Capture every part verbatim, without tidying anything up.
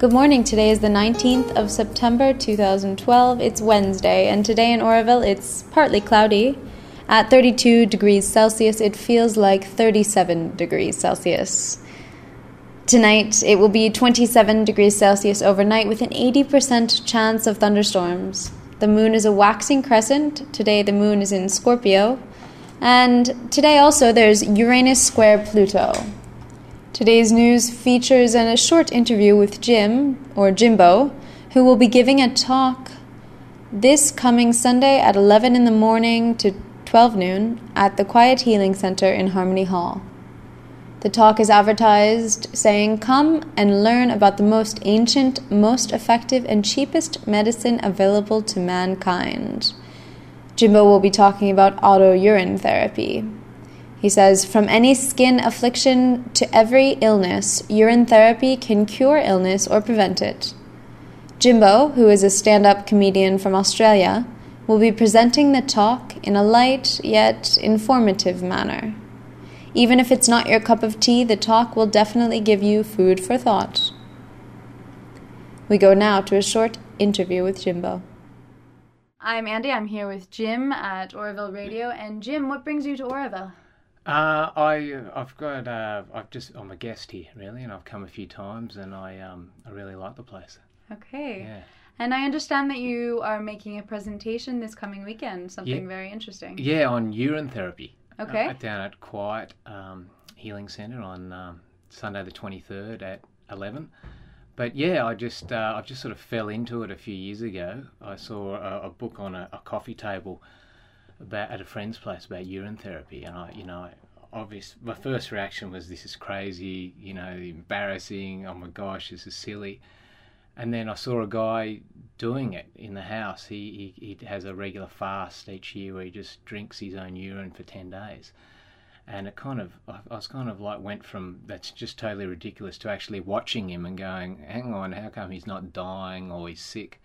Good morning. Today is the nineteenth of September two thousand twelve. It's Wednesday, and today in Oroville it's partly cloudy. At thirty-two degrees Celsius, it feels like thirty-seven degrees Celsius. Tonight it will be twenty-seven degrees Celsius overnight with an eighty percent chance of thunderstorms. The moon is a waxing crescent. Today the moon is in Scorpio. And today also there's Uranus square Pluto. Today's news features a short interview with Jim, or Jimbo, who will be giving a talk this coming Sunday at eleven in the morning to twelve noon at the Quiet Healing Center in Harmony Hall. The talk is advertised saying, "Come and learn about the most ancient, most effective, and cheapest medicine available to mankind." Jimbo will be talking about auto-urine therapy. He says, "From any skin affliction to every illness, urine therapy can cure illness or prevent it." Jimbo, who is a stand-up comedian from Australia, will be presenting the talk in a light yet informative manner. Even if it's not your cup of tea, the talk will definitely give you food for thought. We go now to a short interview with Jimbo. I'm Andy. I'm here with Jim at Oroville Radio. And Jim, what brings you to Oroville? Uh, I I've got uh, I've just I'm a guest here really, and I've come a few times, and I um I really like the place. Okay. Yeah. And I understand that you are making a presentation this coming weekend. Something Yeah. very interesting. Yeah, on urine therapy. Okay. Uh, down at Quiet um, Healing Centre on um, Sunday the twenty-third at eleven. But yeah, I just uh, I just sort of fell into it a few years ago. I saw a, a book on a, a coffee table about at a friend's place about urine therapy, and I, you know, obvious. My first reaction was, "This is crazy," you know, embarrassing. Oh my gosh, this is silly. And then I saw a guy doing it in the house. He he, he has a regular fast each year where he just drinks his own urine for ten days. And it kind of, I was kind of like went from that's just totally ridiculous to actually watching him and going, hang on, how come he's not dying or he's sick?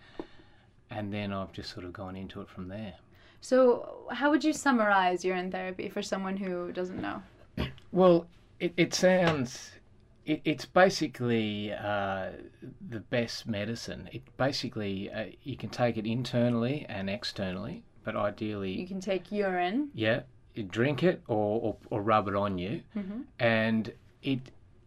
And then I've just sort of gone into it from there. So how would you summarize urine therapy for someone who doesn't know? Well, it, it sounds, it, it's basically uh, the best medicine. It basically, uh, you can take it internally and externally, but ideally... You can take urine. Yeah, you drink it or, or, or rub it on you, Mm-hmm. and it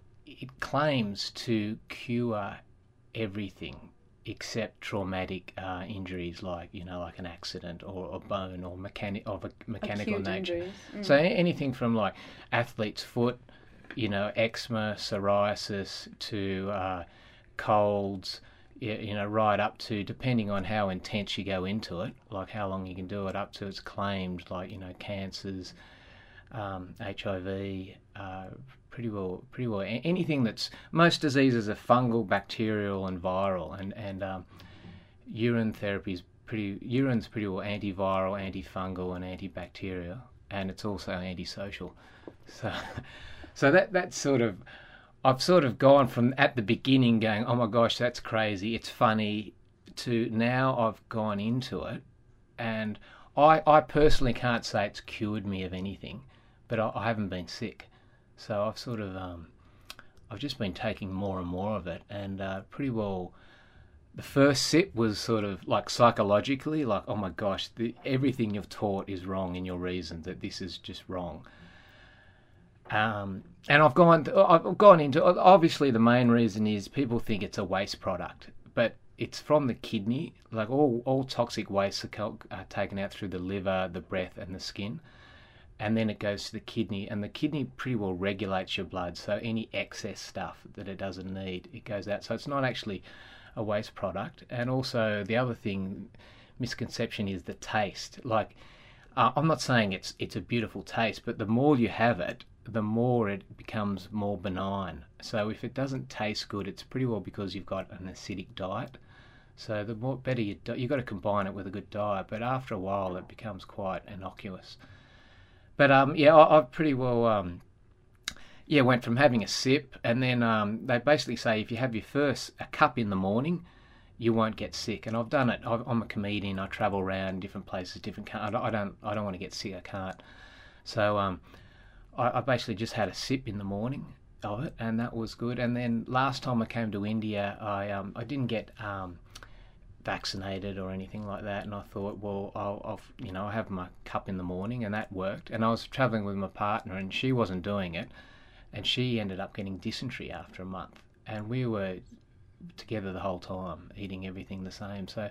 it claims to cure everything except traumatic uh, injuries, like you know, like an accident or a bone or mechanic of a mechanical Acute nature. injuries. Mm. So anything from like athlete's foot, you know, eczema, psoriasis to uh, colds, y- you know, right up to, depending on how intense you go into it, like how long you can do it, up to it's claimed like you know cancers, um, H I V. Uh, pretty well pretty well a- anything that's, most diseases are fungal, bacterial and viral, and and um, urine therapy is pretty urine's pretty well antiviral, antifungal and antibacterial, and it's also antisocial. So so that that's sort of, I've sort of gone from at the beginning going, oh my gosh, that's crazy, it's funny, to now I've gone into it, and I I personally can't say it's cured me of anything, but I, I haven't been sick. So I've sort of, um, I've just been taking more and more of it, and uh, pretty well, the first sip was sort of like psychologically, like, oh my gosh, the, everything you've taught is wrong in your reason, that this is just wrong. Um, and I've gone, I've gone into, obviously the main reason is people think it's a waste product, but it's from the kidney. Like all, all toxic wastes are, co- are taken out through the liver, the breath, and the skin. And then it goes to the kidney, and the kidney pretty well regulates your blood, so any excess stuff that it doesn't need, it goes out. So it's not actually a waste product. And also the other thing, misconception, is the taste. Like, uh, I'm not saying it's it's a beautiful taste, but the more you have it, the more it becomes more benign. So if it doesn't taste good, it's pretty well because you've got an acidic diet. So the more better you do, you've got to combine it with a good diet, but after a while it becomes quite innocuous. But um, yeah, I, I've pretty well um, yeah went from having a sip, and then um, they basically say if you have your first a cup in the morning, you won't get sick. And I've done it. I've, I'm a comedian. I travel around different places, different. I don't. I don't, I don't want to get sick. I can't. So um, I, I basically just had a sip in the morning, of it, and that was good. And then last time I came to India, I um, I didn't get um, vaccinated or anything like that, and I thought, well, I'll, I'll you know I have my cup in the morning, and that worked. And I was travelling with my partner, and she wasn't doing it, and she ended up getting dysentery after a month, and we were together the whole time, eating everything the same. So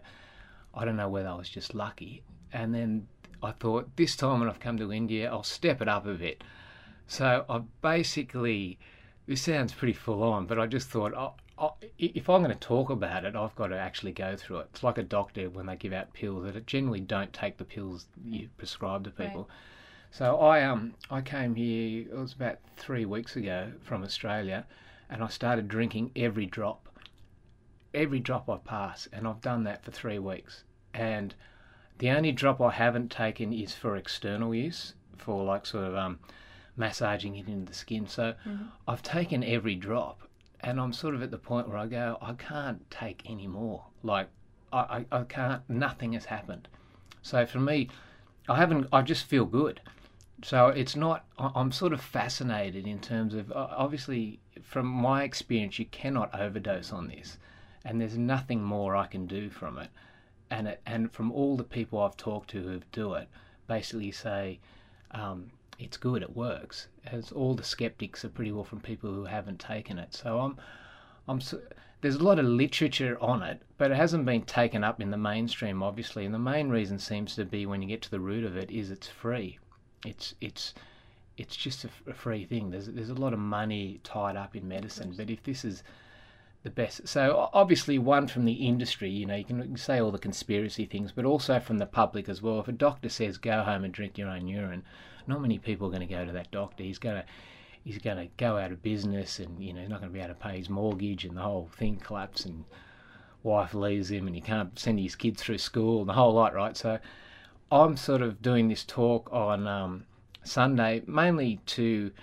I don't know whether I was just lucky. And then I thought, this time when I've come to India, I'll step it up a bit. So I basically, this sounds pretty full on, but I just thought, oh, oh, if I'm going to talk about it, I've got to actually go through it. It's like a doctor when they give out pills, that generally don't take the pills you prescribe to people. Right. So I um I came here, it was about three weeks ago from Australia, and I started drinking every drop. Every drop I pass, and I've done that for three weeks. And the only drop I haven't taken is for external use, for like sort of um, massaging it into the skin. So mm-hmm. I've taken every drop, and I'm sort of at the point where I go, I can't take any more. Like, I, I, I can't, nothing has happened. So for me, I haven't, I just feel good. So it's not, I'm sort of fascinated in terms of, obviously, from my experience, you cannot overdose on this. And there's nothing more I can do from it. And it, and from all the people I've talked to who do it, basically say, um, it's good, it works. As all the skeptics are pretty well from people who haven't taken it. So I'm, I'm, there's a lot of literature on it, but it hasn't been taken up in the mainstream, obviously. And the main reason seems to be, when you get to the root of it, is it's free. It's it's it's just a, a free thing. There's there's a lot of money tied up in medicine, but if this is the best. So obviously, one from the industry, you know, you can say all the conspiracy things, but also from the public as well. If a doctor says go home and drink your own urine, not many people are going to go to that doctor. He's going to he's going to go out of business, and you know, he's not going to be able to pay his mortgage, and the whole thing collapses, and wife leaves him, and he can't send his kids through school, and the whole lot, right? So I'm sort of doing this talk on um, Sunday mainly to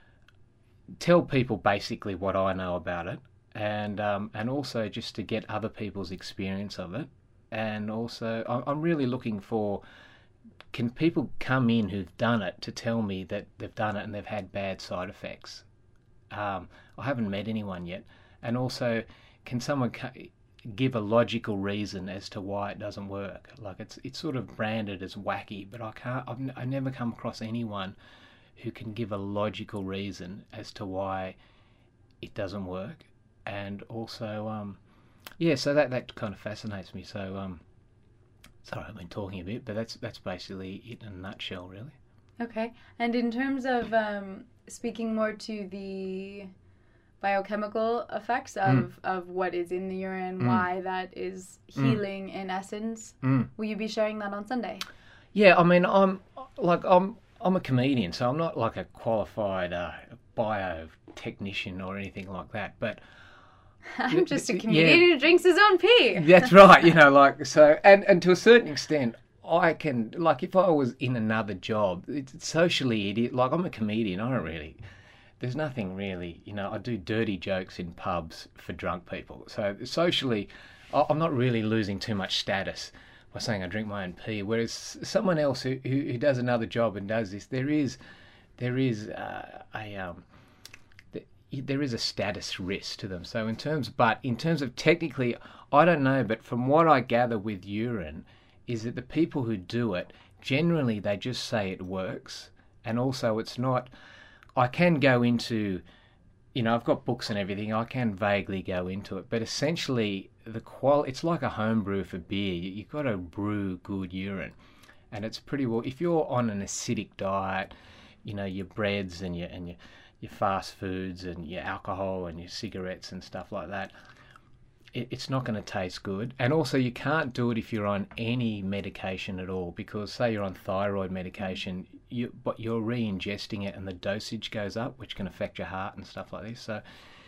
tell people basically what I know about it. And um, and also just to get other people's experience of it. And also, I'm really looking for, can people come in who've done it to tell me that they've done it and they've had bad side effects? Um, I haven't met anyone yet. And also, can someone give a logical reason as to why it doesn't work? Like, it's it's sort of branded as wacky, but I can't. I've, I've never come across anyone who can give a logical reason as to why it doesn't work. And also, um, yeah, so that, that kind of fascinates me. So, um, sorry, I've been talking a bit, but that's that's basically it in a nutshell, really. Okay. And in terms of um, speaking more to the biochemical effects of, mm. of what is in the urine, mm. why that is healing mm. in essence, mm. will you be sharing that on Sunday? Yeah, I mean, I'm like I'm I'm a comedian, so I'm not like a qualified uh, biotechnician or anything like that, but I'm just a comedian yeah. who drinks his own pee. That's right, you know, like, so, and, and to a certain extent, I can, like, if I was in another job, it's socially, it, like, I'm a comedian, I don't really, there's nothing really, you know, I do dirty jokes in pubs for drunk people. So socially, I'm not really losing too much status by saying I drink my own pee, whereas someone else who, who, who does another job and does this, there is, there is uh, a, um, there is a status risk to them. So in terms, but in terms of technically, I don't know, but from what I gather with urine, is that the people who do it, generally they just say it works. And also it's not, I can go into, you know, I've got books and everything, I can vaguely go into it, but essentially the qual, it's like a home brew for beer. You've got to brew good urine. And it's pretty well, if you're on an acidic diet, you know, your breads and your, and your, your fast foods and your alcohol and your cigarettes and stuff like that, it, it's not going to taste good. And also you can't do it if you're on any medication at all, because say you're on thyroid medication, you, but you're re-ingesting it and the dosage goes up, which can affect your heart and stuff like this. So,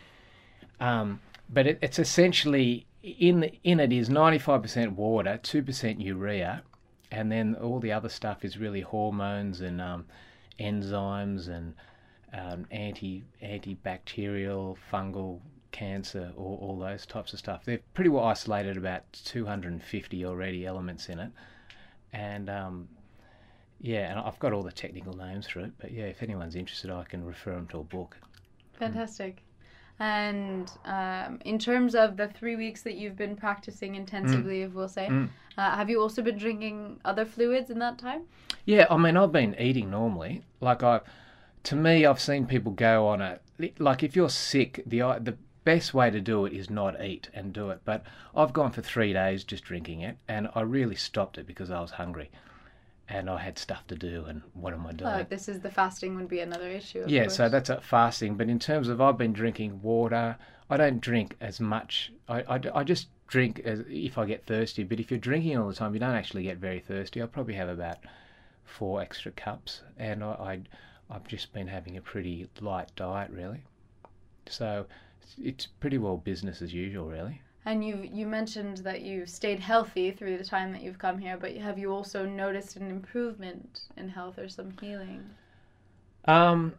um, but it, it's essentially, in in it is ninety-five percent water, two percent urea, and then all the other stuff is really hormones and um, enzymes and Um, anti antibacterial, fungal, cancer, all, all those types of stuff. They've pretty well isolated about two hundred fifty already elements in it, and um, yeah, and I've got all the technical names for it. But yeah, if anyone's interested, I can refer them to a book. Fantastic. And um, in terms of the three weeks that you've been practicing intensively, mm. if we'll say, mm. uh, have you also been drinking other fluids in that time? Yeah, I mean, I've been eating normally. Like, I, to me, I've seen people go on a, like, if you're sick, the the best way to do it is not eat and do it. But I've gone for three days just drinking it, and I really stopped it because I was hungry. And I had stuff to do, and what am I doing? Oh, this is the fasting would be another issue. Of yeah, course. So that's a fasting. But in terms of I've been drinking water, I don't drink as much. I, I, I just drink as if I get thirsty. But if you're drinking all the time, you don't actually get very thirsty. I probably have about four extra cups, and I, I I've just been having a pretty light diet, really. So it's, it's pretty well business as usual, really. And you you mentioned that you've stayed healthy through the time that you've come here, but have you also noticed an improvement in health or some healing? Um.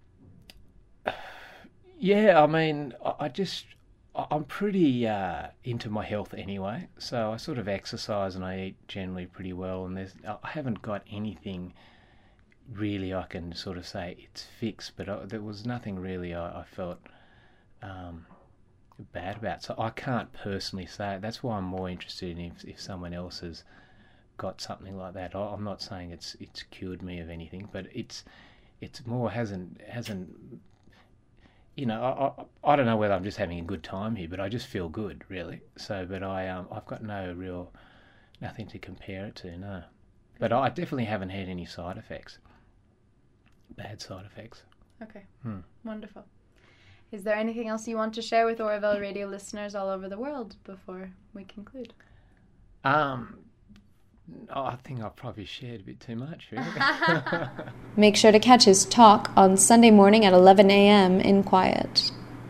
Yeah, I mean, I just, I'm pretty uh, into my health anyway, so I sort of exercise and I eat generally pretty well, and there's, I haven't got anything really I can sort of say it's fixed, but I, there was nothing really I, I felt um, bad about. So I can't personally say it. That's why I'm more interested in if, if someone else has got something like that. I, I'm not saying it's it's cured me of anything, but it's it's more hasn't hasn't. You know, I, I I don't know whether I'm just having a good time here, but I just feel good, really. So, but I um I've got no real nothing to compare it to, no. But I definitely haven't had any side effects, bad side effects. Okay, hmm. Wonderful. Is there anything else you want to share with Orville Radio listeners all over the world before we conclude? Um, oh, I think I've probably shared a bit too much, really. Make sure to catch his talk on Sunday morning at eleven a.m. in quiet.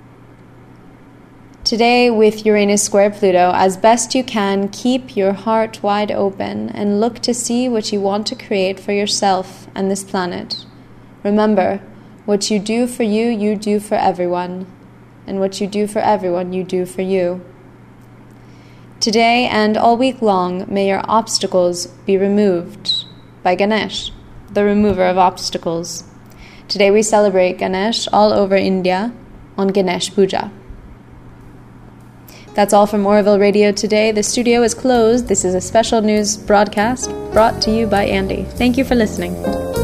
Today, with Uranus square Pluto, as best you can, keep your heart wide open and look to see what you want to create for yourself and this planet. Remember, what you do for you, you do for everyone. And what you do for everyone, you do for you. Today and all week long, may your obstacles be removed by Ganesh, the remover of obstacles. Today we celebrate Ganesh all over India on Ganesh Puja. That's all from Orville Radio today. The studio is closed. This is a special news broadcast brought to you by Andy. Thank you for listening.